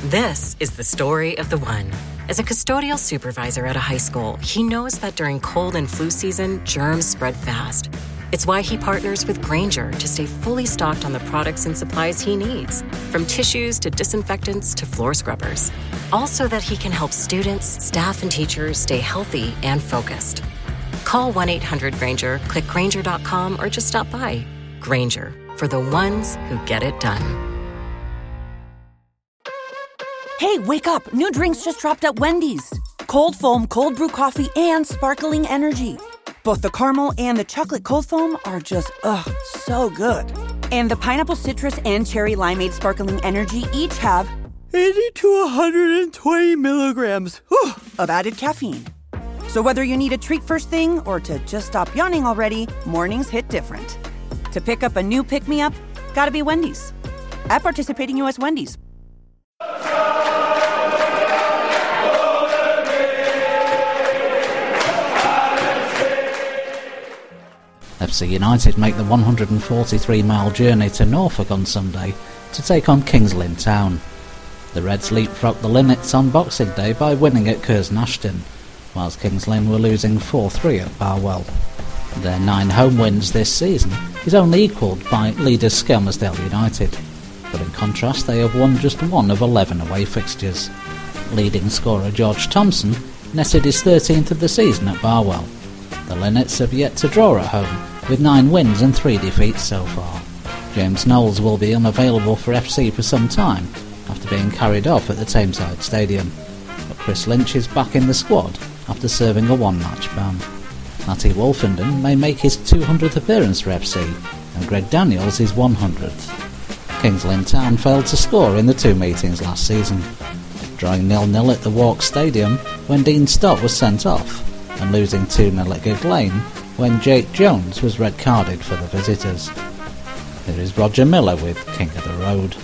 This is the story of the one. As a custodial supervisor at a high school, he knows that during cold and flu season, germs spread fast. It's why he partners with Grainger to stay fully stocked on the products and supplies he needs, from tissues to disinfectants to floor scrubbers. All so that he can help students, staff, and teachers stay healthy and focused. Call 1-800-GRAINGER, click Grainger.com, or just stop by. Grainger, for the ones who get it done. Hey, wake up! New drinks just dropped at Wendy's. Cold foam, cold brew coffee, and sparkling energy. Both the caramel and the chocolate cold foam are just, so good. And the pineapple citrus and cherry limeade sparkling energy each have 80 to 120 milligrams of added caffeine. So whether you need a treat first thing or to just stop yawning already, mornings hit different. To pick up a new pick-me-up, gotta be Wendy's. At participating U.S. Wendy's. FC United make the 143-mile journey to Norfolk on Sunday to take on Kings Lynn Town. The Reds leapfrogged the Linnets on Boxing Day by winning at Curzon Ashton, whilst Kings Lynn were losing 4-3 at Barwell. Their 9 home wins this season is only equalled by leaders Skelmersdale United, but in contrast they have won just 1 of 11 away fixtures. Leading scorer George Thompson netted his 13th of the season at Barwell. The Linnets have yet to draw at home, with 9 wins and 3 defeats so far. James Knowles will be unavailable for FC for some time, after being carried off at the Tameside Stadium. But Chris Lynch is back in the squad after serving a 1-match ban. Matty Wolfenden may make his 200th appearance for FC, and Greg Daniels his 100th. Kings Lynn Town failed to score in the 2 meetings last season, drawing 0-0 at the Walk Stadium when Dean Stott was sent off, and losing 2-0 at Gigg Lane when Jake Jones was red-carded for the visitors. Here is Roger Miller with King of the Road.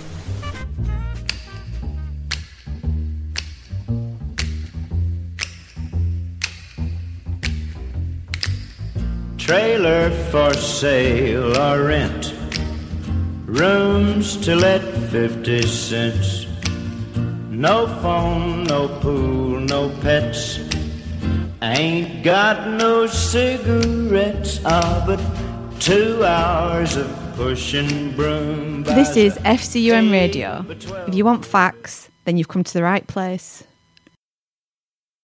Trailer for sale or rent, rooms to let 50 cents. No phone, no pool, no pets. Ain't got no cigarettes, but 2 hours of pushing broom. This is FCUM Radio. If you want facts, then you've come to the right place.